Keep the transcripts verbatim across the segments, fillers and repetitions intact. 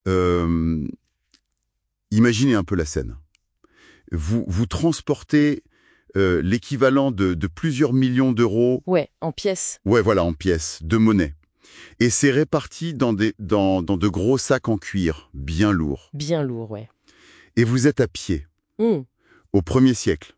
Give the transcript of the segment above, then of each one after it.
Euh, imaginez un peu la scène. Vous, vous transportez euh, l'équivalent de, de plusieurs millions d'euros. Ouais, en pièces. Ouais, voilà, en pièces, de monnaie. Et c'est réparti dans, des, dans, dans de gros sacs en cuir, bien lourds. Bien lourd, ouais. Et vous êtes à pied, Hum, au premier siècle,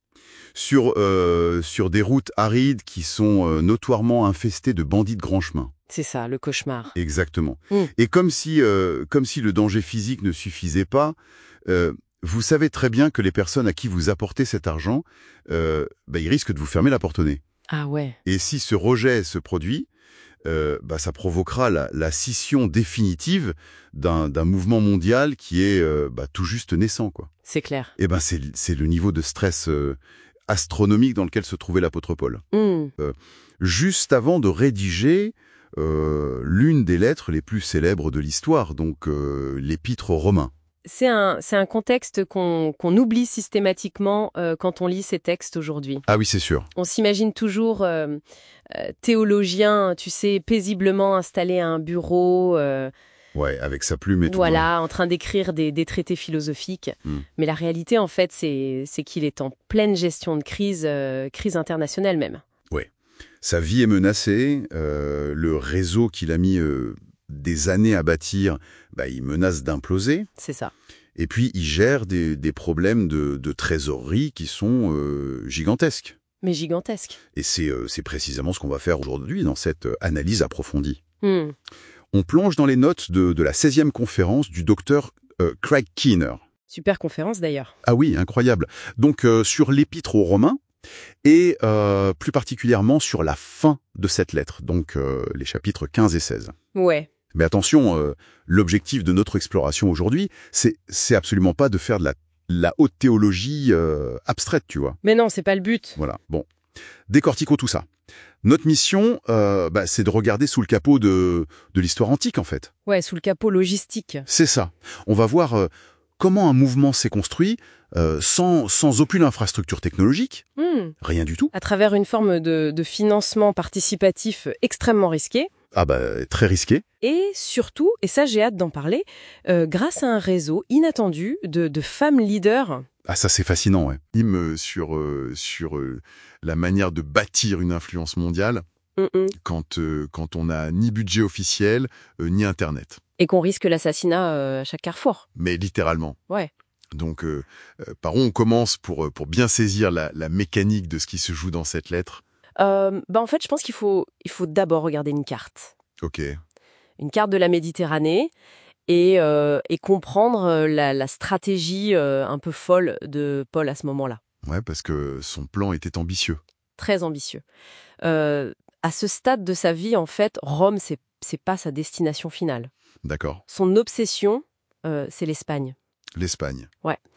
sur, euh, sur des routes arides qui sont euh, notoirement infestées de bandits de grand chemin. c'est ça, le cauchemar. Exactement. Mm. Et comme si, euh, comme si le danger physique ne suffisait pas, euh, vous savez très bien que les personnes à qui vous apportez cet argent, euh, bah, ils risquent de vous fermer la porte au nez. Ah ouais. Et si ce rejet se produit, euh, bah, ça provoquera la, la scission définitive d'un d'un mouvement mondial qui est euh, bah, tout juste naissant, quoi. C'est clair. Et ben c'est c'est le niveau de stress euh, astronomique dans lequel se trouvait l'apôtre Paul. Hum, Juste avant de rédiger euh, l'une des lettres les plus célèbres de l'histoire, donc euh, l'épître aux Romains. C'est un, c'est un contexte qu'on qu'on oublie systématiquement euh, quand on lit ces textes aujourd'hui. Ah oui, c'est sûr. On s'imagine toujours euh, euh, théologien, tu sais, paisiblement installé à un bureau, euh, Ouais, avec sa plume et tout. voilà, en train d'écrire des, des traités philosophiques. Mm. Mais la réalité, en fait, c'est c'est qu'il est en pleine gestion de crise, euh, crise internationale même. Ouais. Sa vie est menacée, euh, le réseau qu'il a mis euh, des années à bâtir, bah, il menace d'imploser. C'est ça. Et puis, il gère des, des problèmes de, de trésorerie qui sont euh, gigantesques. Mais gigantesque. Et c'est euh, c'est précisément ce qu'on va faire aujourd'hui dans cette euh, analyse approfondie. Hmm. On plonge dans les notes de, de la seizième conférence du docteur euh, Craig Keener. Super conférence d'ailleurs. Ah oui, incroyable. Donc, euh, sur l'épître aux Romains, et euh, plus particulièrement sur la fin de cette lettre, donc euh, les chapitres quinze et seize. Ouais. Mais attention, euh, l'objectif de notre exploration aujourd'hui, c'est c'est absolument pas de faire de la, la haute théologie euh, abstraite, tu vois. Mais non, c'est pas le but. Voilà, bon. Décortiquons tout ça. Notre mission, euh, bah, c'est de regarder sous le capot de, de l'histoire antique, en fait. Ouais, sous le capot logistique. C'est ça. On va voir euh, comment un mouvement s'est construit euh, sans, sans aucune infrastructure technologique, Hmm. rien du tout. À travers une forme de, de financement participatif extrêmement risqué. Ah bah, très risqué. Et surtout, et ça j'ai hâte d'en parler, euh, grâce à un réseau inattendu de, de femmes leaders. Ah ça c'est fascinant, ouais. Hymne sur, euh, sur euh, la manière de bâtir une influence mondiale Mm-mm. quand, euh, quand on n'a ni budget officiel, euh, ni Internet. Et qu'on risque l'assassinat euh, à chaque carrefour. Mais littéralement. Ouais. Donc, euh, euh, par où on commence pour, euh, pour bien saisir la, la mécanique de ce qui se joue dans cette lettre? Euh, bah en fait, je pense qu'il faut, il faut d'abord regarder une carte. Ok. Une carte de la Méditerranée et, euh, et comprendre euh, la, la stratégie euh, un peu folle de Paul à ce moment-là. Ouais, parce que son plan était ambitieux. Très ambitieux. Euh, à ce stade de sa vie, en fait, Rome, c'est, c'est pas sa destination finale. D'accord. Son obsession, euh, c'est l'Espagne. L'Espagne.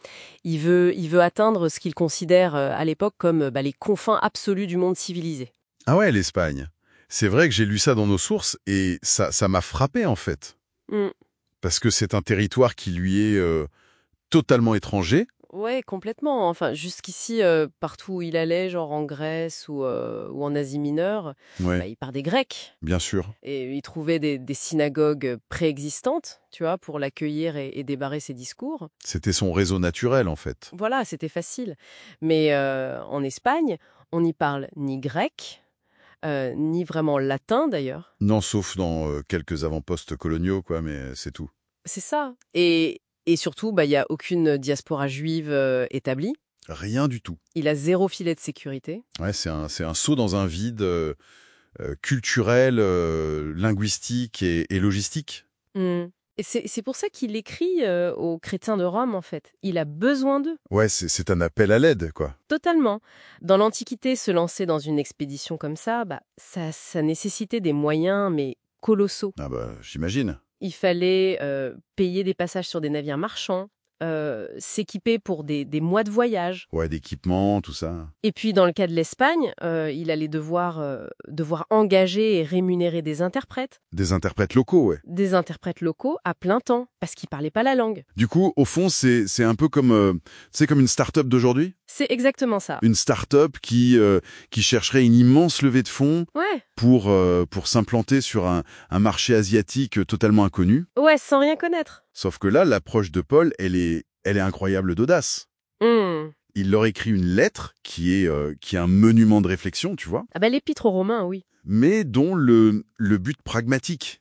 Il veut, il veut atteindre ce qu'il considère euh, à l'époque comme bah, les confins absolus du monde civilisé. Ah ouais, l'Espagne. C'est vrai que j'ai lu ça dans nos sources et ça, ça m'a frappé en fait. Mm. Parce que c'est un territoire qui lui est euh, totalement étranger. Ouais, complètement. Enfin, jusqu'ici, euh, partout où il allait, genre en Grèce ou, euh, ou en Asie mineure, Ouais, bah, il part des Grecs. bien sûr. Et il trouvait des, des synagogues préexistantes, tu vois, pour l'accueillir et, et débarrer ses discours. C'était son réseau naturel en fait. Voilà, c'était facile. Mais euh, en Espagne, on n'y parle ni grec, euh, ni vraiment latin d'ailleurs. Non, sauf dans euh, quelques avant-postes coloniaux, quoi, mais c'est tout. C'est ça. Et, et surtout, bah, il n'y a aucune diaspora juive euh, établie. Rien du tout. Il a zéro filet de sécurité. Ouais, c'est un, c'est un saut dans un vide euh, euh, culturel, euh, linguistique et, et logistique. Hmm. Et c'est, c'est pour ça qu'il écrit euh, aux chrétiens de Rome, en fait. Il a besoin d'eux. Ouais, c'est, c'est un appel à l'aide, quoi. Totalement. Dans l'Antiquité, se lancer dans une expédition comme ça, bah, ça, ça nécessitait des moyens, mais colossaux. Ah bah, j'imagine. Il fallait euh, payer des passages sur des navires marchands, euh, s'équiper pour des, des mois de voyage. Ouais, d'équipement, tout ça. Et puis, dans le cas de l'Espagne, euh, il allait devoir, euh, devoir engager et rémunérer des interprètes, Des interprètes locaux, ouais. des interprètes locaux à plein temps, parce qu'ils parlaient pas la langue. Du coup, au fond, c'est, c'est un peu comme, euh, c'est comme une start-up d'aujourd'hui. C'est exactement ça. Une start-up qui, euh, qui chercherait une immense levée de fonds Ouais, pour, euh, pour s'implanter sur un, un marché asiatique totalement inconnu. ouais, sans rien connaître. Sauf que là, l'approche de Paul, elle est, elle est incroyable d'audace. Hmm. Il leur écrit une lettre qui est, euh, qui est un monument de réflexion, tu vois, Ah bah l'épître aux Romains, oui. mais dont le, le but pragmatique,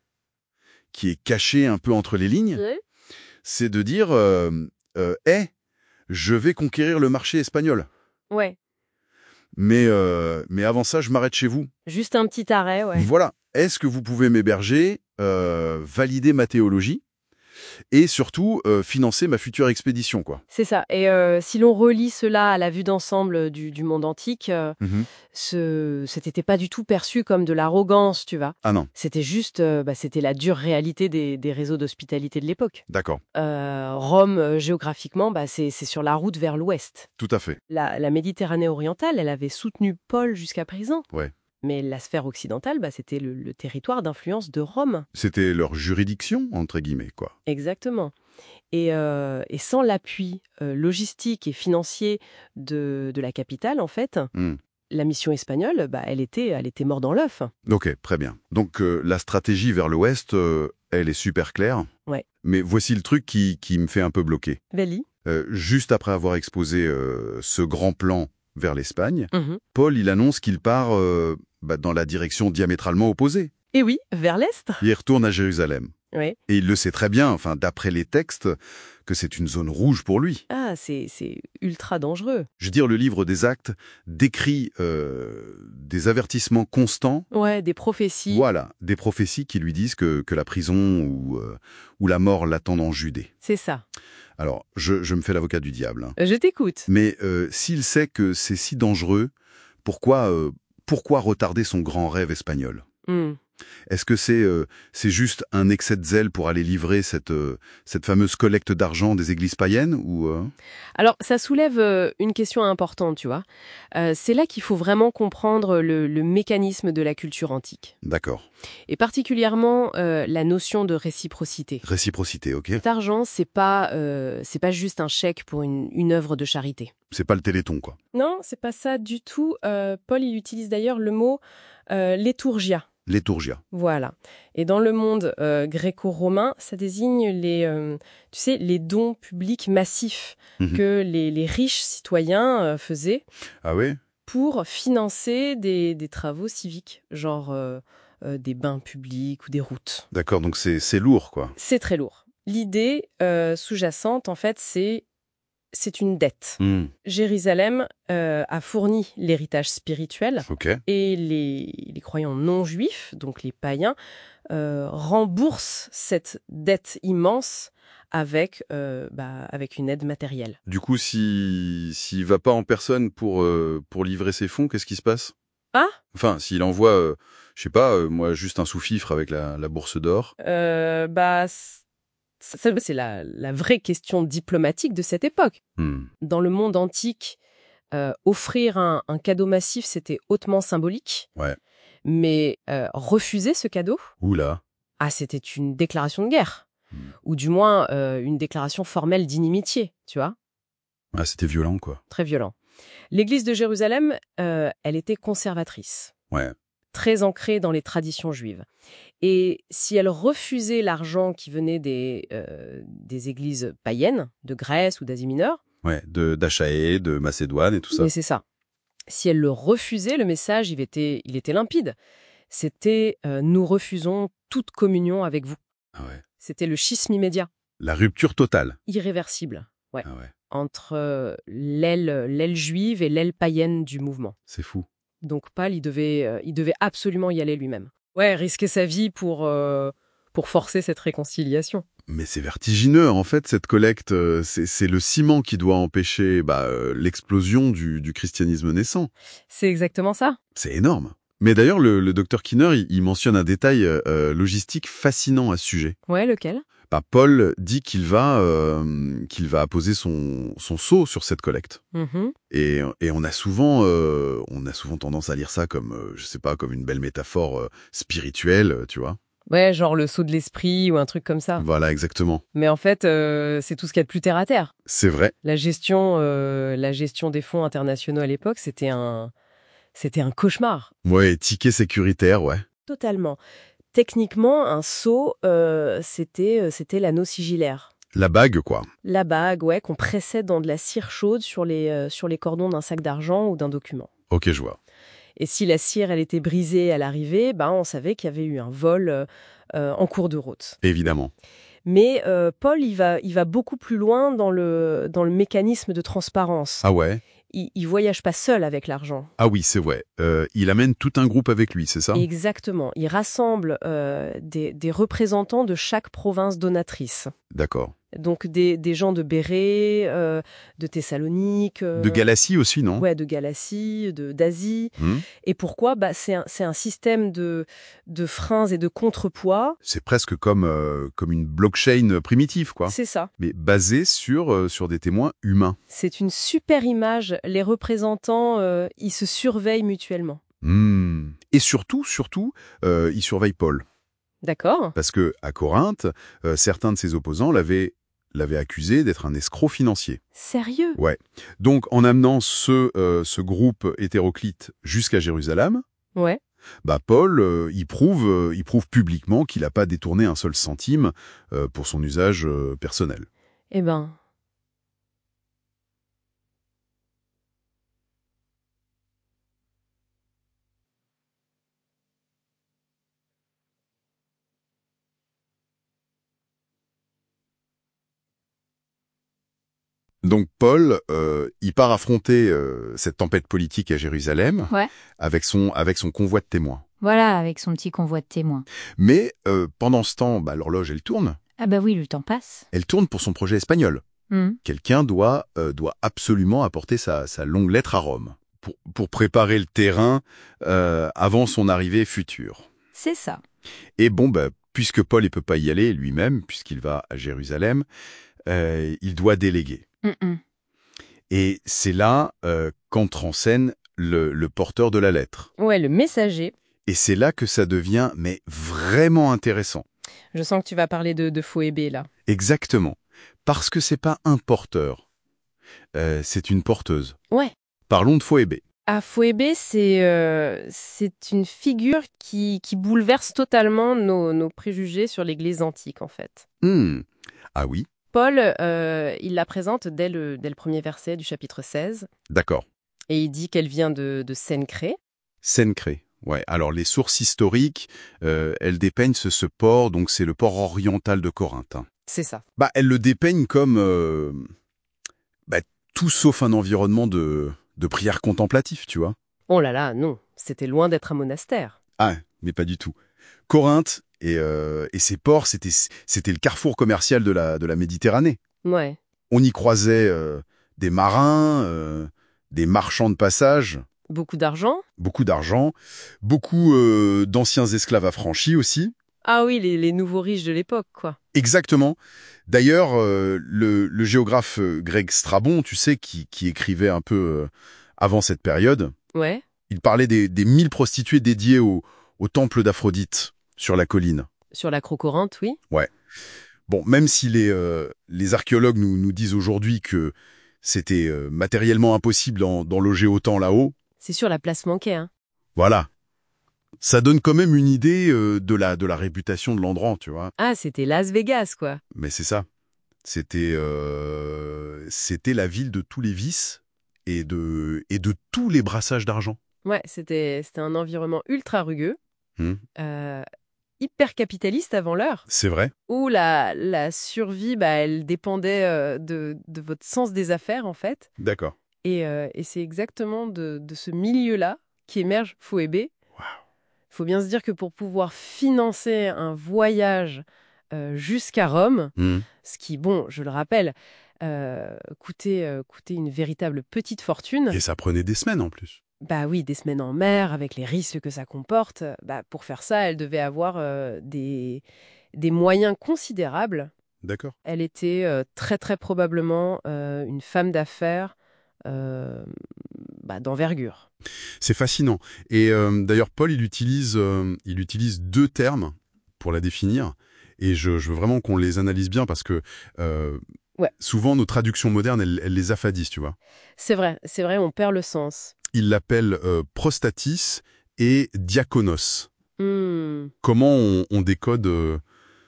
qui est caché un peu entre les lignes, Ouais. c'est de dire euh, euh, hey, je vais conquérir le marché espagnol. Ouais. Mais, euh, mais avant ça, je m'arrête chez vous. Juste un petit arrêt, ouais. Voilà. Est-ce que vous pouvez m'héberger, euh, valider ma théologie et surtout euh, financer ma future expédition, quoi. C'est ça. Et euh, si l'on relie cela à la vue d'ensemble du, du monde antique, euh, Mhm. ce c'était pas du tout perçu comme de l'arrogance, tu vois. Ah non, C'était juste, euh, bah, c'était la dure réalité des, des réseaux d'hospitalité de l'époque. d'accord, Euh, Rome, euh, géographiquement, bah, c'est c'est sur la route vers l'ouest. tout à fait. La, la Méditerranée orientale, elle avait soutenu Paul jusqu'à présent. Ouais. Mais la sphère occidentale, bah, c'était le, le territoire d'influence de Rome. C'était leur juridiction, entre guillemets, quoi. Exactement. Et, euh, et sans l'appui euh, logistique et financier de, de la capitale, en fait, Hmm. la mission espagnole, bah, elle était, elle était morte dans l'œuf. Ok, très bien. Donc euh, la stratégie vers l'ouest, euh, elle est super claire. Ouais. Mais voici le truc qui, qui me fait un peu bloquer. Vali. Euh, juste après avoir exposé euh, ce grand plan vers l'Espagne, Mhm. Paul, il annonce qu'il part euh, bah, dans la direction diamétralement opposée. Et oui, vers l'est. Il retourne à Jérusalem. Ouais. Et il le sait très bien, enfin, d'après les textes, que c'est une zone rouge pour lui. Ah, c'est c'est ultra dangereux. Je veux dire, le livre des Actes décrit euh, des avertissements constants. Ouais, des prophéties. Voilà, des prophéties qui lui disent que, que la prison ou, euh, ou la mort l'attendent en Judée. C'est ça. Alors, je, je me fais l'avocat du diable. hein. Je t'écoute. Mais euh, s'il sait que c'est si dangereux, pourquoi, euh, pourquoi retarder son grand rêve espagnol ? Hmm. Est-ce que c'est euh, c'est juste un excès de zèle pour aller livrer cette, euh, cette fameuse collecte d'argent des églises païennes ou euh... Alors, ça soulève euh, une question importante, tu vois. Euh, c'est là qu'il faut vraiment comprendre le, le mécanisme de la culture antique. D'accord. Et particulièrement euh, la notion de réciprocité. Réciprocité, ok. Cet argent, c'est pas, euh, c'est pas juste un chèque pour une, une œuvre de charité. C'est pas le Téléthon, quoi. Non, c'est pas ça du tout. Euh, Paul, il utilise d'ailleurs le mot euh, liturgia. Liturgia. Voilà. Et dans le monde euh, gréco-romain, ça désigne les, euh, tu sais, les dons publics massifs Mhm. que les, les riches citoyens euh, faisaient Ah ouais? pour financer des, des travaux civiques, genre euh, euh, des bains publics ou des routes. D'accord, donc c'est c'est lourd, quoi. C'est très lourd. L'idée euh, sous-jacente, en fait, c'est c'est une dette. Hmm. Jérusalem euh, a fourni l'héritage spirituel Ok. et les, les croyants non juifs, donc les païens, euh, remboursent cette dette immense avec, euh, bah, avec une aide matérielle. Du coup, si s'il va pas en personne pour, euh, pour livrer ses fonds, qu'est-ce qui se passe? Ah Enfin, s'il envoie, euh, je sais pas, euh, moi, juste un sous-fifre avec la, la bourse d'or. euh, bah, c- ça, c'est la, la vraie question diplomatique de cette époque. Hmm. Dans le monde antique, euh, offrir un, un cadeau massif, c'était hautement symbolique. Ouais. Mais euh, refuser ce cadeau, Oula. ah, c'était une déclaration de guerre. Hmm. Ou du moins euh, une déclaration formelle d'inimitié, tu vois, Ah, c'était violent, quoi. très violent. L'église de Jérusalem, euh, elle était conservatrice, Ouais. très ancrée dans les traditions juives. Et si elle refusait l'argent qui venait des, euh, des églises païennes, de Grèce ou d'Asie mineure, Ouais, de d'Achaïe, de Macédoine et tout ça. mais c'est ça. Si elle le refusait, le message, il était, il était limpide. C'était euh, « nous refusons toute communion avec vous Ah ouais. ». C'était le schisme immédiat, La rupture totale. irréversible, ouais, Ah ouais. entre euh, l'aile, l'aile juive et l'aile païenne du mouvement. C'est fou. Donc Paul, il devait, euh, il devait absolument y aller lui-même. Ouais, risquer sa vie pour, euh, pour forcer cette réconciliation. Mais c'est vertigineux, en fait, cette collecte. euh, C'est c'est le ciment qui doit empêcher bah, euh, l'explosion du, du christianisme naissant. C'est exactement ça. C'est énorme. Mais d'ailleurs, le, le docteur Kinner, il, il mentionne un détail euh, logistique fascinant à ce sujet. Ouais, lequel? Bah, Paul dit qu'il va, euh, qu'il va apposer son, son sceau sur cette collecte. Mhm. Et, et on a souvent, euh, on a souvent tendance à lire ça comme, euh, je sais pas, comme une belle métaphore euh, spirituelle, euh, tu vois. Ouais, genre le sceau de l'esprit ou un truc comme ça. Voilà, exactement. Mais en fait, euh, c'est tout ce qu'il y a de plus terre à terre. C'est vrai. La gestion, euh, la gestion des fonds internationaux à l'époque, c'était un, c'était un cauchemar. Ouais, ticket sécuritaire, ouais. Totalement. Techniquement, un sceau, euh, c'était, euh, c'était l'anneau sigillaire. La bague, quoi. La bague, ouais, qu'on pressait dans de la cire chaude sur les, euh, sur les cordons d'un sac d'argent ou d'un document. Ok, je vois. Et si la cire, elle était brisée à l'arrivée, ben, on savait qu'il y avait eu un vol euh, euh, en cours de route. Évidemment. Mais euh, Paul, il va, il va beaucoup plus loin dans le, dans le mécanisme de transparence. Ah ouais? Il, il voyage pas seul avec l'argent. Ah oui, c'est vrai. Euh, il amène tout un groupe avec lui, c'est ça? Exactement. Il rassemble euh, des, des représentants de chaque province donatrice. D'accord. Donc des, des gens de Bérée, euh, de Thessalonique. euh, De Galatie aussi, non? Ouais, de Galatie, de, d'Asie. Hmm. Et pourquoi? Bah, c'est un, c'est un système de, de freins et de contrepoids. C'est presque comme, euh, comme une blockchain primitive, quoi. C'est ça. Mais basée sur, euh, sur des témoins humains. C'est une super image. Les représentants, euh, ils se surveillent mutuellement. Hmm. Et surtout, surtout, euh, il surveille Paul. D'accord? Parce que à Corinthe, euh, certains de ses opposants l'avaient l'avaient accusé d'être un escroc financier. Sérieux? Ouais. Donc, en amenant ce, euh, ce groupe hétéroclite jusqu'à Jérusalem, Ouais. bah Paul, euh, il prouve, euh, il prouve publiquement qu'il n'a pas détourné un seul centime euh, pour son usage euh, personnel. Eh ben... Donc Paul, euh, il part affronter euh, cette tempête politique à Jérusalem Ouais. avec son, avec son convoi de témoins. Voilà, avec son petit convoi de témoins. Mais euh, pendant ce temps, bah, l'horloge, elle tourne. Ah bah oui, le temps passe. Elle tourne pour son projet espagnol. Hmm. Quelqu'un doit, euh, doit absolument apporter sa, sa longue lettre à Rome pour, pour préparer le terrain euh, avant son arrivée future. C'est ça. Et bon, bah, puisque Paul ne peut pas y aller lui-même, puisqu'il va à Jérusalem, euh, il doit déléguer. Mm-mm. Et c'est là euh, qu'entre en scène le, le porteur de la lettre. Ouais, le messager. Et c'est là que ça devient mais vraiment intéressant. Je sens que tu vas parler de, de Phoébé, là. Exactement. Parce que c'est pas un porteur, euh, c'est une porteuse. Ouais. Parlons de Phoébé. Ah, Phoébé, c'est euh, c'est une figure qui, qui bouleverse totalement nos, nos préjugés sur l'Église antique, en fait. Hmm. Ah oui, Paul, euh, il la présente dès le, dès le premier verset du chapitre seize, d'accord. et il dit qu'elle vient de, de Sèncré. Sèncré. Ouais. Alors les sources historiques, euh, elles dépeignent ce, ce port, donc c'est le port oriental de Corinthe. Hein. C'est ça. Bah, elles le dépeignent comme euh, bah, tout sauf un environnement de, de prière contemplatif, tu vois. Oh là là, non, c'était loin d'être un monastère. Ah, mais pas du tout. Corinthe et, euh, et ses ports, c'était c'était le carrefour commercial de la, de la Méditerranée. Ouais. On y croisait euh, des marins, euh, des marchands de passage, Beaucoup d'argent? beaucoup d'argent, beaucoup euh, d'anciens esclaves affranchis aussi. Ah oui, les, les nouveaux riches de l'époque, quoi. Exactement. D'ailleurs, euh, le, le géographe euh, grec Strabon, tu sais, qui, qui écrivait un peu euh, avant cette période, Ouais. il parlait des, des mille prostituées dédiées au, au temple d'Aphrodite sur la colline. Sur l'acro-Corinthe, oui. Bon, même si les, euh, les archéologues nous, nous disent aujourd'hui que c'était euh, matériellement impossible d'en, d'en loger autant là-haut, C'est sûr, la place manquait, hein. voilà. Ça donne quand même une idée euh, de, la, de la réputation de l'endroit, tu vois. Ah, c'était Las Vegas, quoi. Mais c'est ça. C'était euh, c'était la ville de tous les vices et de, et de tous les brassages d'argent. Ouais, c'était c'était un environnement ultra rugueux, Hmm. euh, hyper capitaliste avant l'heure, C'est vrai. où la, la survie, bah, elle dépendait euh, de, de votre sens des affaires, en fait. D'accord. Et, euh, et c'est exactement de, de ce milieu-là qui émerge Phoébé. Waouh. Il faut bien se dire que pour pouvoir financer un voyage euh, jusqu'à Rome, Hmm. ce qui, bon, je le rappelle, euh, coûtait, euh, coûtait une véritable petite fortune. Et ça prenait des semaines en plus. Bah oui, des semaines en mer, avec les risques que ça comporte. Bah, pour faire ça, elle devait avoir euh, des, des moyens considérables. D'accord. Elle était euh, très très probablement euh, une femme d'affaires euh, bah, d'envergure. C'est fascinant. Et euh, d'ailleurs, Paul, il utilise, euh, il utilise deux termes pour la définir. Et je, je veux vraiment qu'on les analyse bien parce que euh, Ouais. souvent, nos traductions modernes, elles, elles les affadissent, tu vois. C'est vrai, c'est vrai, on perd le sens. Il l'appelle euh, prostatis et diakonos. Hmm. Comment on, on décode euh,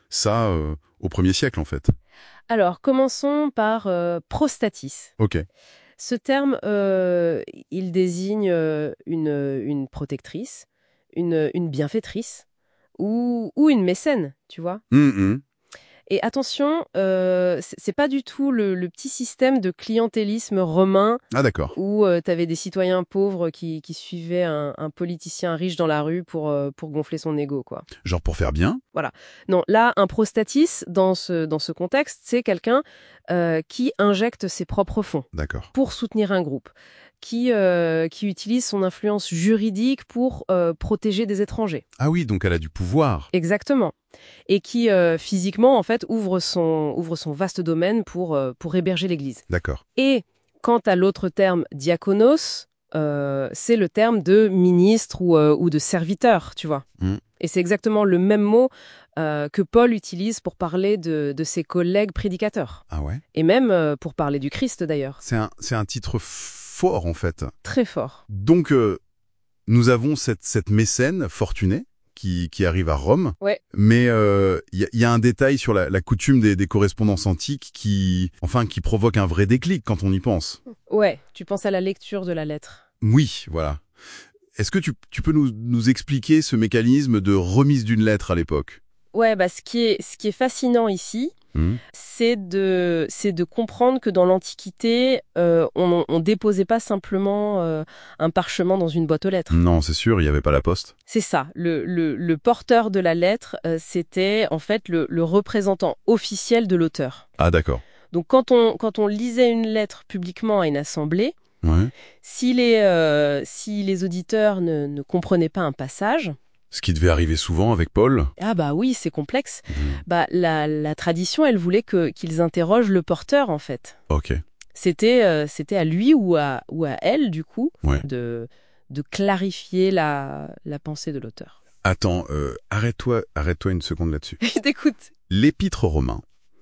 ça euh, au premier siècle, en fait? Alors, commençons par euh, prostatis. Ok. Ce terme, euh, il désigne euh, une, une protectrice, une, une bienfaitrice ou, ou une mécène, tu vois. Hum, hum. Et attention, euh, c'est c'est pas du tout le, le petit système de clientélisme romain Ah, d'accord. où tu avais des citoyens pauvres qui, qui suivaient un, un politicien riche dans la rue pour, euh, pour gonfler son ego, quoi. Genre pour faire bien? Non, là, un prostatis, dans ce, dans ce contexte, c'est quelqu'un euh, qui injecte ses propres fonds D'accord. pour soutenir un groupe, qui, euh, qui utilise son influence juridique pour euh, protéger des étrangers. Ah oui, donc elle a du pouvoir. Exactement. Et qui, euh, physiquement, en fait, ouvre son, ouvre son vaste domaine pour, euh, pour héberger l'Église. D'accord. Et quant à l'autre terme, diakonos, euh, c'est le terme de ministre ou, euh, ou de serviteur, tu vois. Mm. Et c'est exactement le même mot euh, que Paul utilise pour parler de, de ses collègues prédicateurs. Ah ouais? Et même euh, pour parler du Christ, d'ailleurs. C'est un, c'est un titre fort, en fait. Très fort. Donc, euh, nous avons cette, cette mécène fortunée qui, qui arrive à Rome. Ouais. Mais il euh, y, a, y a un détail sur la, la coutume des, des correspondances antiques qui, enfin, qui provoque un vrai déclic quand on y pense. Ouais, tu penses à la lecture de la lettre. Oui, voilà. Est-ce que tu, tu peux nous, nous expliquer ce mécanisme de remise d'une lettre à l'époque? Ouais, bah ce qui est, ce qui est fascinant ici, Mmh. c'est de, c'est de comprendre que dans l'Antiquité, euh, on ne déposait pas simplement euh, un parchemin dans une boîte aux lettres. Non, c'est sûr, il n'y avait pas la poste. C'est ça. Le, le, le porteur de la lettre, euh, c'était en fait le, le représentant officiel de l'auteur. Ah d'accord. Donc quand on, quand on lisait une lettre publiquement à une assemblée, Ouais. si les, euh, si les auditeurs ne, ne comprenaient pas un passage, Ce qui devait arriver souvent avec Paul. ah bah oui, c'est complexe, Mmh. bah la, la tradition, elle voulait que, qu'ils interrogent le porteur en fait. Ok. C'était, euh, c'était à lui ou à, ou à elle, du coup, Ouais. de, de clarifier la, la pensée de l'auteur. Attends, euh, arrête-toi, arrête-toi une seconde là-dessus. Je t'écoute. L'Épître aux Romains,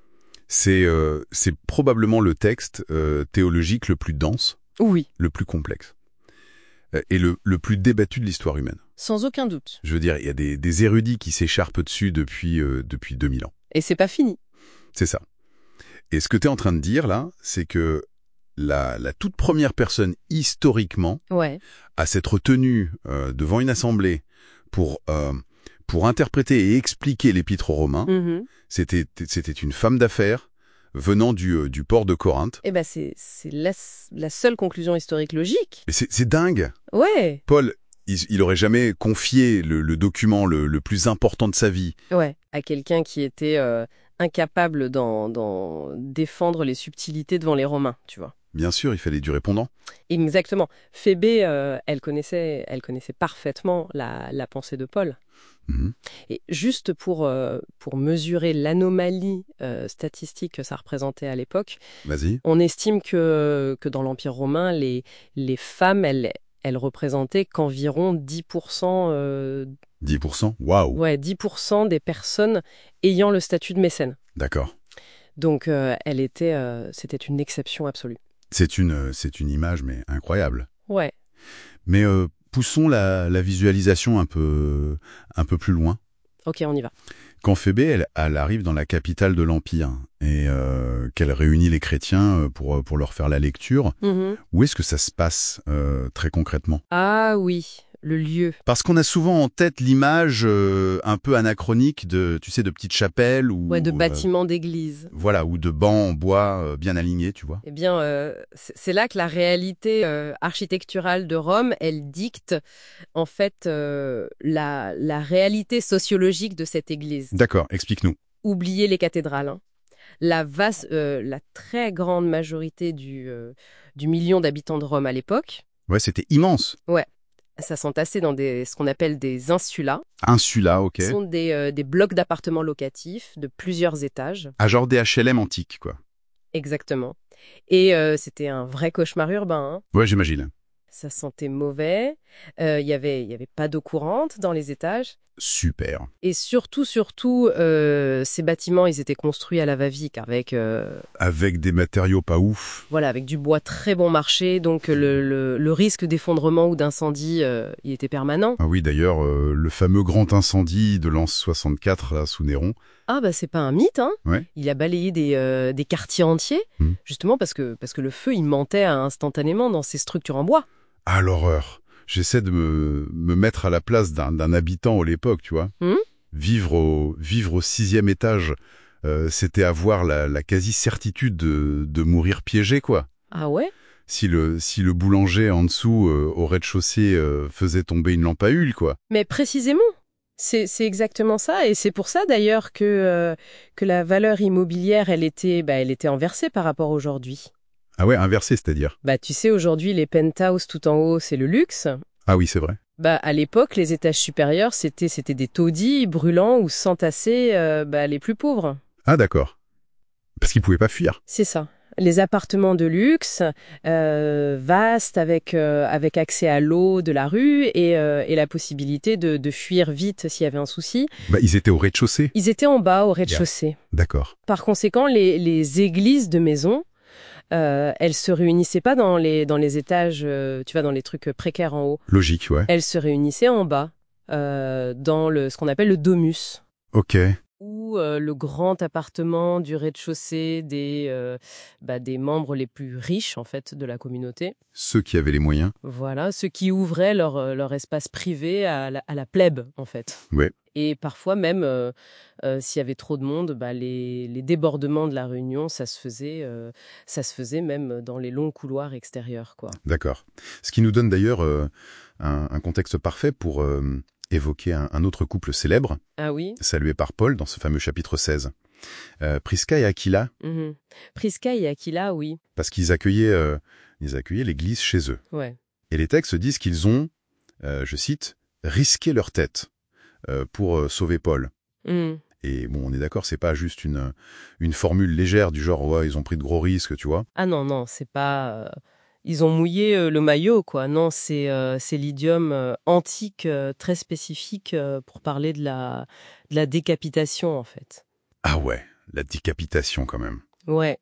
c'est euh, c'est probablement le texte euh, théologique le plus dense, Oui, le plus complexe, euh, et le, le plus débattu de l'histoire humaine. sans aucun doute. Je veux dire, il y a des, des érudits qui s'écharpent dessus depuis, euh, depuis deux mille ans. Et c'est pas fini. C'est ça. Et ce que tu es en train de dire là, c'est que la, la toute première personne historiquement Ouais. à s'être tenue euh, devant une assemblée pour, euh, pour interpréter et expliquer l'Épître aux Romains, Mhm. c'était, c'était une femme d'affaires venant du, euh, du port de Corinthe. Eh ben c'est, c'est la, la seule conclusion historique logique. Mais c'est, c'est dingue. Ouais. Paul, il, il aurait jamais confié le, le document le, le plus important de sa vie. Ouais. À quelqu'un qui était euh, incapable d'en, d'en défendre les subtilités devant les Romains, tu vois. Bien sûr, il fallait du répondant. Exactement. Phébé, euh, elle connaissait, elle connaissait parfaitement la, la pensée de Paul. Mhm. Et juste pour, euh, pour mesurer l'anomalie euh, statistique que ça représentait à l'époque, Vas-y. on estime que, que dans l'Empire romain, les, les femmes, elles, elles représentaient qu'environ dix pour cent, euh, dix pour cent. Waouh. ouais, dix pour cent des personnes ayant le statut de mécène. D'accord. Donc, euh, elle était, euh, c'était une exception absolue. C'est une, c'est une image, mais incroyable. Ouais. Mais euh, poussons la, la visualisation un peu, un peu plus loin. Ok, on y va. Quand Phébé, elle, elle arrive dans la capitale de l'Empire et euh, qu'elle réunit les chrétiens euh, pour, pour leur faire la lecture, Mhm. où est-ce que ça se passe euh, très concrètement? Ah oui, le lieu. Parce qu'on a souvent en tête l'image euh, un peu anachronique de, tu sais, de petites chapelles ou Ouais, de euh, bâtiments d'église. voilà, ou de bancs en bois euh, bien alignés, tu vois. Eh bien, euh, c'est c'est là que la réalité euh, architecturale de Rome, elle dicte en fait euh, la, la réalité sociologique de cette église. D'accord, explique-nous. Oubliez les cathédrales. Hein. La, vaste, euh, la très grande majorité du, euh, du million d'habitants de Rome à l'époque, Ouais, c'était immense. ça s'entassait dans des, ce qu'on appelle des insulas. Insula, ok. Ce sont des, euh, des blocs d'appartements locatifs de plusieurs étages. À genre des H L M antiques, quoi. Exactement. Et euh, c'était un vrai cauchemar urbain. Hein. Ouais, j'imagine. Ça sentait mauvais. Il euh, y avait, y avait pas d'eau courante dans les étages. Super. Et surtout, surtout, euh, ces bâtiments, ils étaient construits à la va-vite avec, euh, Avec des matériaux pas ouf. voilà, avec du bois très bon marché, donc le, le, le risque d'effondrement ou d'incendie, euh, il était permanent. Ah oui, d'ailleurs, euh, le fameux grand incendie de l'an soixante-quatre, là, sous Néron. Ah bah c'est pas un mythe, hein. Ouais. Il a balayé des, euh, des quartiers entiers, Hmm. justement parce que, parce que le feu, il montait instantanément dans ces structures en bois. Ah, l'horreur. J'essaie de me, me mettre à la place d'un d'un habitant à l'époque, tu vois. Hmm. Vivre au, vivre au sixième étage, euh, c'était avoir la, la quasi-certitude de, de mourir piégé, quoi. Ah ouais? Si le, si le boulanger en dessous, euh, au rez-de-chaussée, euh, faisait tomber une lampe à huile, quoi. Mais précisément, c'est c'est exactement ça, et c'est pour ça d'ailleurs que, euh, que la valeur immobilière, elle était, bah, elle était inversée par rapport à aujourd'hui. Ah ouais, inversé, c'est-à-dire. Bah, tu sais, aujourd'hui, les penthouses tout en haut, c'est le luxe. Ah oui, c'est vrai. Bah, à l'époque, les étages supérieurs, c'était c'était des taudis brûlants où s'entassaient euh, bah, les plus pauvres. Ah d'accord. Parce qu'il pouvait pas fuir. C'est ça. Les appartements de luxe, euh, vastes, avec, euh, avec accès à l'eau de la rue et, euh, et la possibilité de, de fuir vite s'il y avait un souci. Bah, ils étaient au rez-de-chaussée. Ils étaient en bas, au rez-de-chaussée. D'accord. Par conséquent, les, les églises de maison, euh, elles se réunissaient pas dans les, dans les étages, euh, tu vois, dans les trucs précaires en haut. Logique, ouais. Elles se réunissaient en bas, euh, dans le, ce qu'on appelle le domus. Ok. Ou euh, le grand appartement du rez-de-chaussée des, euh, bah, des membres les plus riches, en fait, de la communauté. Ceux qui avaient les moyens. Voilà, ceux qui ouvraient leur, euh, leur espace privé à la, à la plèbe, en fait. Ouais. Et parfois même, euh, euh, s'il y avait trop de monde, bah, les, les débordements de la réunion, ça se faisait, euh, ça se faisait même dans les longs couloirs extérieurs, quoi. D'accord. Ce qui nous donne d'ailleurs euh, un, un contexte parfait pour euh, évoquer un, un autre couple célèbre, Ah oui? salué par Paul dans ce fameux chapitre seize. Euh, Prisca et Aquila, Mhm. Prisca et Aquila, oui. parce qu'ils accueillaient, euh, ils accueillaient l'Église chez eux. Ouais. Et les textes disent qu'ils ont, euh, je cite, risqué leur tête euh, pour euh, sauver Paul. Mhm. Et bon, on est d'accord, c'est pas juste une, une formule légère du genre, ouais, ils ont pris de gros risques, tu vois. Ah non, non, c'est pas... euh, Ils ont mouillé euh, le maillot, quoi. Non, c'est euh, c'est l'idiome euh, antique euh, très spécifique euh, pour parler de la, de la décapitation, en fait. Ah ouais, la décapitation quand même. Ouais.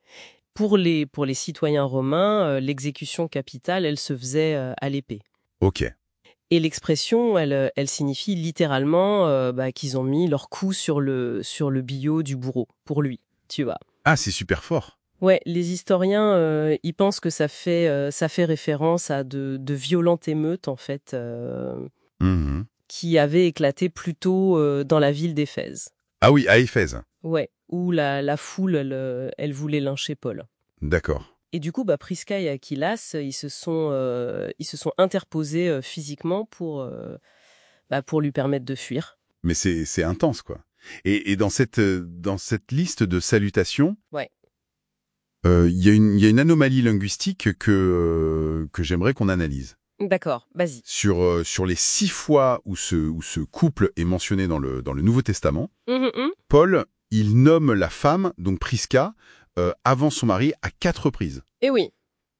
Pour les, pour les citoyens romains, euh, l'exécution capitale, elle se faisait euh, à l'épée. Ok, Et l'expression, elle, euh, elle signifie littéralement euh, bah, qu'ils ont mis leur coup sur le, sur le billot du bourreau, pour lui, tu vois. ah c'est super fort. Ouais, les historiens, euh, ils pensent que ça fait, euh, ça fait référence à de, de violentes émeutes, en fait, euh, Mhm. qui avaient éclaté plus tôt euh, dans la ville d'Éphèse. Ah oui, à Éphèse. Ouais, où la, la foule, elle, euh, elle voulait lyncher Paul. D'accord. Et du coup, bah, Prisca et Aquilas, ils se sont, euh, ils se sont interposés euh, physiquement pour, euh, bah, pour lui permettre de fuir. Mais c'est c'est intense, quoi. Et, et dans cette euh, dans cette liste de salutations, Ouais. euh, il y a une il y a une anomalie linguistique que euh, que j'aimerais qu'on analyse. D'accord, vas-y. Sur euh, sur les six fois où ce où ce couple est mentionné dans le dans le Nouveau Testament, Hum, hum, hum. Paul il nomme la femme, donc Prisca, euh, avant son mari à quatre reprises. Eh oui.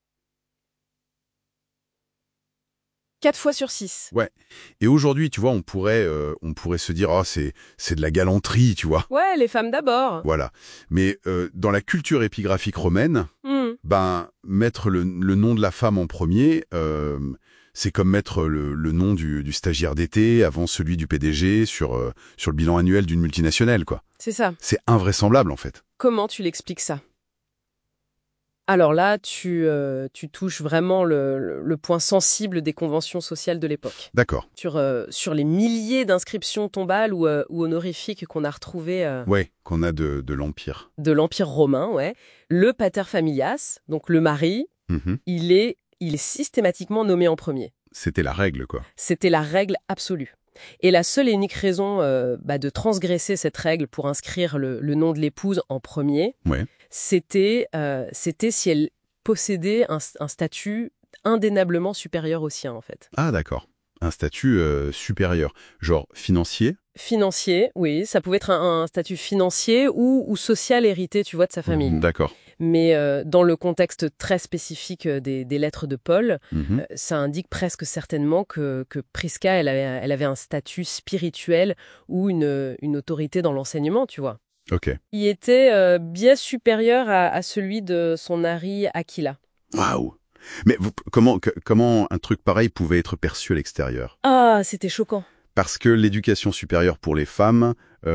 Quatre fois sur six. Ouais. Et aujourd'hui, tu vois, on pourrait euh, on pourrait se dire, oh, c'est c'est de la galanterie, tu vois. Ouais, les femmes d'abord. Voilà. Mais euh, dans la culture épigraphique romaine, Hum. ben mettre le, le nom de la femme en premier, euh, c'est comme mettre le, le nom du, du stagiaire d'été avant celui du P D G sur euh, sur le bilan annuel d'une multinationale, quoi. C'est ça. C'est invraisemblable en fait. Comment tu l'expliques ça? Alors là, tu, euh, tu touches vraiment le, le- le point sensible des conventions sociales de l'époque. D'accord. Sur, euh, sur les milliers d'inscriptions tombales ou, euh, ou honorifiques qu'on a retrouvées euh, Ouais, qu'on a de, de l'Empire. de l'Empire romain, ouais, le pater familias, donc le mari, Mhm. il est, il est systématiquement nommé en premier. C'était la règle, quoi. C'était la règle absolue. Et la seule et unique raison euh, bah, de transgresser cette règle pour inscrire le, le nom de l'épouse en premier, Ouais. c'était, euh, c'était si elle possédait un, un statut indéniablement supérieur au sien, en fait. Ah, d'accord. Un statut euh, supérieur, genre financier. Financier, oui, ça pouvait être un, un statut financier ou, ou social hérité, tu vois, de sa famille. Mhm, d'accord. Mais euh, dans le contexte très spécifique euh, des, des lettres de Paul, Mhm. euh, ça indique presque certainement que, que Prisca, elle avait, elle avait un statut spirituel ou une, une autorité dans l'enseignement, tu vois. Ok. Il était euh, bien supérieur à, à celui de son mari Aquila. Waouh. Mais vous- comment, que- comment un truc pareil pouvait être perçu à l'extérieur? Ah, c'était choquant. Parce que l'éducation supérieure pour les femmes,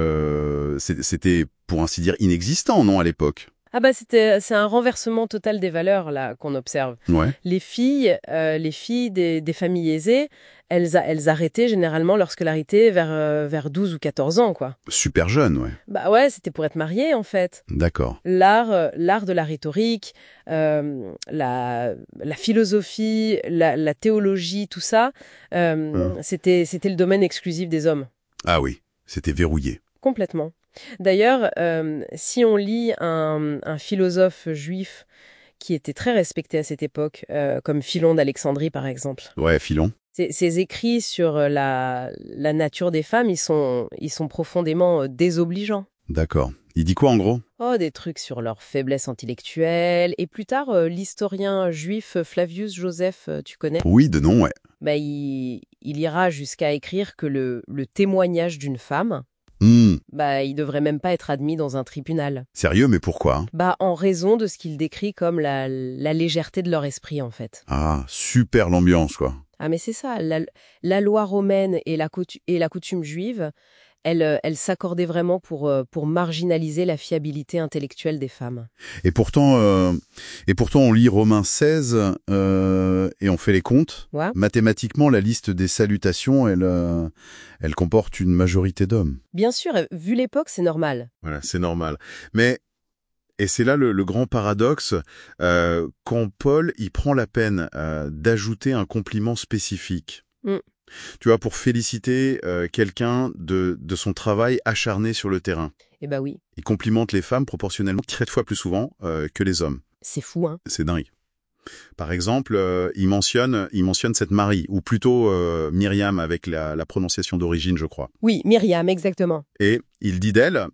euh, c'est- c'était, pour ainsi dire, inexistant, non, à l'époque? Ah bah c'était c'est un renversement total des valeurs là qu'on observe. Ouais. Les filles, euh, les filles des, des familles aisées, elles, a- elles arrêtaient généralement leur scolarité vers, euh, vers douze ou quatorze ans, quoi. Super jeune, ouais. Bah ouais, c'était pour être mariée, en fait. D'accord. L'art, euh, l'art de la rhétorique, euh, la, la philosophie, la, la théologie, tout ça, euh, Hein. c'était, c'était le domaine exclusif des hommes. Ah oui, c'était verrouillé. Complètement. D'ailleurs, euh, si on lit un, un philosophe juif qui était très respecté à cette époque, euh, comme Philon d'Alexandrie par exemple, Ouais, filon. ses, ses écrits sur euh, la, la nature des femmes, ils sont, ils sont profondément euh, désobligeants. D'accord. Il dit quoi, en gros? Oh, des trucs sur leur faiblesse intellectuelle. Et plus tard, euh, l'historien juif Flavius Joseph, euh, tu connais, Oui, de nom, ouais. bah, il, il ira jusqu'à écrire que le, le témoignage d'une femme, Hmm. bah, il devrait même pas être admis dans un tribunal. Sérieux, mais pourquoi, hein? Bah, en raison de ce qu'il décrit comme la, la légèreté de leur esprit, en fait. Ah, super l'ambiance, quoi. Ah, mais c'est ça, la, la loi romaine et la, coutu- et la coutume juive, elles, euh, elles s'accordaient vraiment pour, euh, pour marginaliser la fiabilité intellectuelle des femmes. Et pourtant, euh, et pourtant, on lit Romains seize euh, et on fait les comptes. Ouais. Mathématiquement, la liste des salutations, elle, euh, elle comporte une majorité d'hommes. Bien sûr, euh, vu l'époque, c'est normal. Voilà, c'est normal. Mais, et c'est là le, le grand paradoxe, euh, quand Paul il prend la peine euh, d'ajouter un compliment spécifique. Mm. Tu vois, pour féliciter euh, quelqu'un de, de son travail acharné sur le terrain. Eh bah oui, Il complimente les femmes proportionnellement treize fois plus souvent euh, que les hommes. c'est fou, hein. C'est dingue. Par exemple, euh, il mentionne, il mentionne cette Marie, ou plutôt euh, Myriam avec la, la prononciation d'origine, je crois. Oui, Myriam, exactement. Et il dit d'elle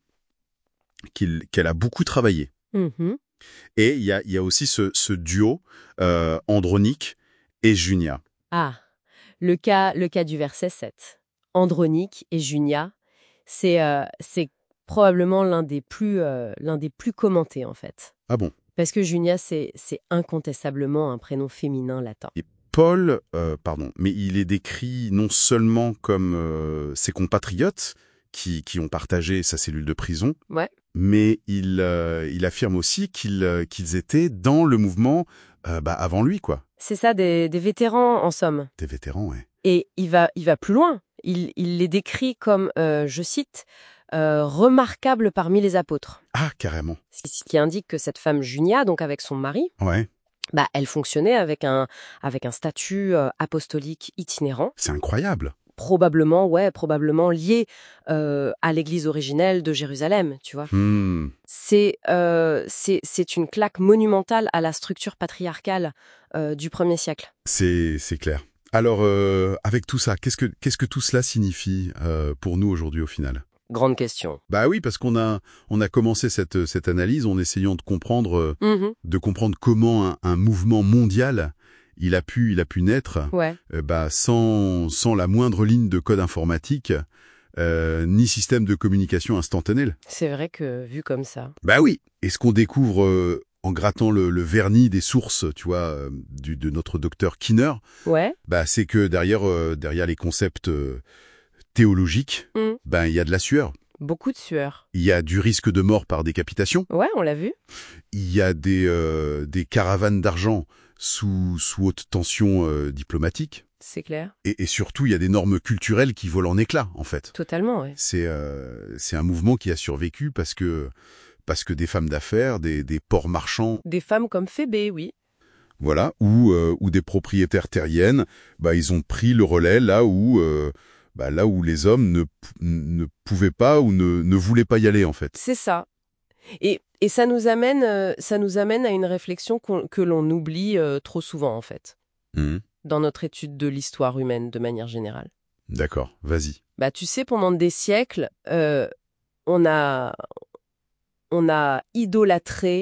qu'il, qu'elle a beaucoup travaillé. Mhm. Et il y a, il y a aussi ce, ce duo euh, Andronique et Junia. Ah, le cas, le cas du verset sept. Andronique et Junia, c'est euh, c'est probablement l'un des plus euh, l'un des plus commentés en fait. Ah bon? Parce que Junia, c'est c'est incontestablement un prénom féminin latin. Et Paul, euh, pardon, mais il est décrit non seulement comme euh, ses compatriotes qui, qui ont partagé sa cellule de prison, Ouais. mais il, euh, il affirme aussi qu'ils euh, qu'ils étaient dans le mouvement euh, bah, avant lui, quoi. C'est ça, des, des vétérans en somme. Des vétérans, ouais. Et il va, il va plus loin. Il, il les décrit comme, euh, je cite, euh, remarquables parmi les apôtres. Ah, carrément. Ce qui indique que cette femme Junia, donc avec son mari, Ouais, bah, elle fonctionnait avec un, avec un statut euh, apostolique itinérant, c'est incroyable. probablement, ouais, probablement lié euh, à l'église originelle de Jérusalem, tu vois. Hmm. C'est, euh, c'est, c'est une claque monumentale à la structure patriarcale euh, du premier siècle. C'est, c'est clair. Alors, euh, avec tout ça, qu'est-ce que, qu'est-ce que tout cela signifie euh, pour nous aujourd'hui au final? Grande question. Bah oui, parce qu'on a, on a commencé cette, cette analyse en essayant de comprendre, euh, Mhm. de comprendre comment un, un mouvement mondial, il a pu, il a pu naître, Ouais. euh, bah, sans, sans la moindre ligne de code informatique, euh, ni système de communication instantané. C'est vrai que vu comme ça. Bah oui. Et ce qu'on découvre euh, en grattant le, le vernis des sources, tu vois, euh, du, de notre docteur Kinner, Ouais. bah c'est que derrière, euh, derrière les concepts euh, théologiques, Mm. ben il y a de la sueur. Beaucoup de sueur. Il y a du risque de mort par décapitation. Ouais, on l'a vu. Il y a des, euh, des caravanes d'argent sous, sous haute tension euh, diplomatique. C'est clair. Et, et surtout, il y a des normes culturelles qui volent en éclats, en fait. Totalement, ouais. C'est euh, c'est un mouvement qui a survécu parce que, parce que des femmes d'affaires, des, des ports marchands, Des femmes comme Phébé, oui. voilà, ou, euh, ou des propriétaires terriennes, bah, ils ont pris le relais là où, euh, bah, là où les hommes ne, p- ne pouvaient pas ou ne, ne voulaient pas y aller, en fait. C'est ça. Et, et ça nous amène, euh, ça nous amène à une réflexion qu'on- que l'on oublie euh, trop souvent, en fait, Mhm. dans notre étude de l'histoire humaine de manière générale. D'accord, vas-y. Bah, tu sais, pendant des siècles, euh, on a, on a idolâtré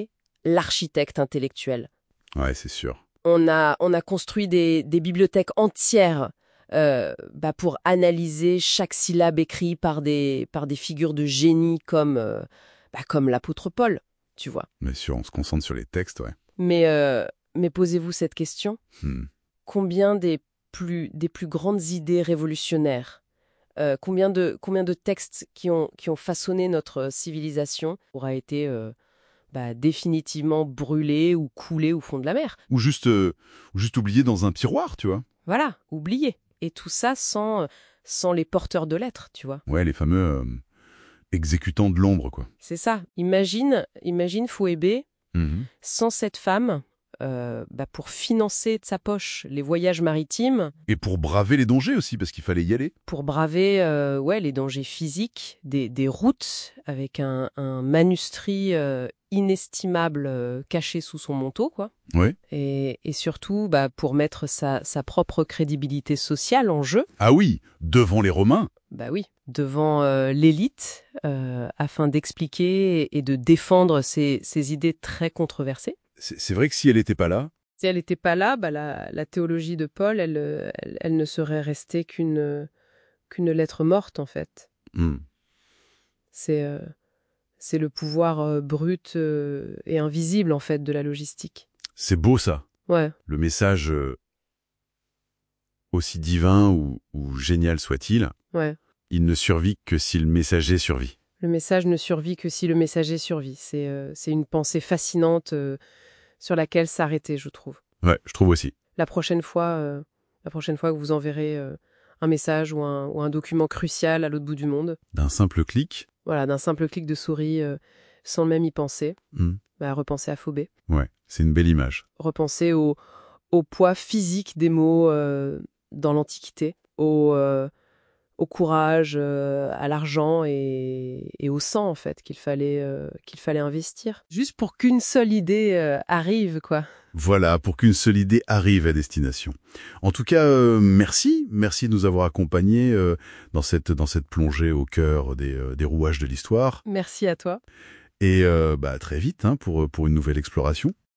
l'architecte intellectuel. Ouais, c'est sûr. On a, on a construit des, des bibliothèques entières euh, bah, pour analyser chaque syllabe écrite par des, par des figures de génie comme, euh, bah, comme l'apôtre Paul, tu vois. Bien sûr, on se concentre sur les textes, ouais. Mais, euh, mais posez-vous cette question. Hmm. Combien des plus, des plus grandes idées révolutionnaires, euh, combien, de, combien de textes qui ont, qui ont façonné notre civilisation aura été euh, bah, définitivement brûlés ou coulés au fond de la mer? Ou juste, euh, ou juste oublié dans un tiroir, tu vois. Voilà, oubliés. Et tout ça sans, sans les porteurs de lettres, tu vois. Ouais, les fameux euh, exécutants de l'ombre, quoi. C'est ça. Imagine, imagine Phoébé Mhm. sans cette femme, euh, bah, pour financer de sa poche les voyages maritimes, Et pour braver les dangers aussi, parce qu'il fallait y aller. pour braver euh, ouais, les dangers physiques, des, des routes avec un, un manuscrit euh, inestimable euh, caché sous son manteau, quoi. Ouais. Et, et surtout bah, pour mettre sa, sa propre crédibilité sociale en jeu. Ah oui, devant les Romains. Bah oui, devant euh, l'élite, euh, afin d'expliquer et, et de défendre ses, ses idées très controversées. C'est c'est vrai que si elle n'était pas là, Si elle n'était pas là, bah, la, la théologie de Paul, elle, euh, elle, elle ne serait restée qu'une euh, qu'une lettre morte, en fait. hmm, C'est euh, c'est le pouvoir euh, brut euh, et invisible, en fait, de la logistique. c'est beau ça. Ouais, Le message, euh, aussi divin ou, ou génial soit-il, ouais. il ne survit que si le messager survit. Le message ne survit que si le messager survit. C'est euh, c'est une pensée fascinante euh, sur laquelle s'arrêter, je trouve. Ouais, je trouve aussi. La prochaine fois, euh, la prochaine fois que vous enverrez euh, un message ou un, ou un document crucial à l'autre bout du monde, D'un simple clic, voilà, d'un simple clic de souris, euh, sans même y penser, hmm, bah, repensez à Phobé. ouais, c'est une belle image. Repensez au, au poids physique des mots euh, dans l'Antiquité, au, euh, au courage, euh, à l'argent et, et au sang, en fait, qu'il fallait, euh, qu'il fallait investir. Juste pour qu'une seule idée euh, arrive, quoi. Voilà, pour qu'une seule idée arrive à destination. En tout cas, euh, merci, merci de nous avoir accompagnés euh, dans cette dans cette plongée au cœur des, euh, des rouages de l'histoire. Merci à toi. Et euh, bah, à très vite hein, pour, pour une nouvelle exploration.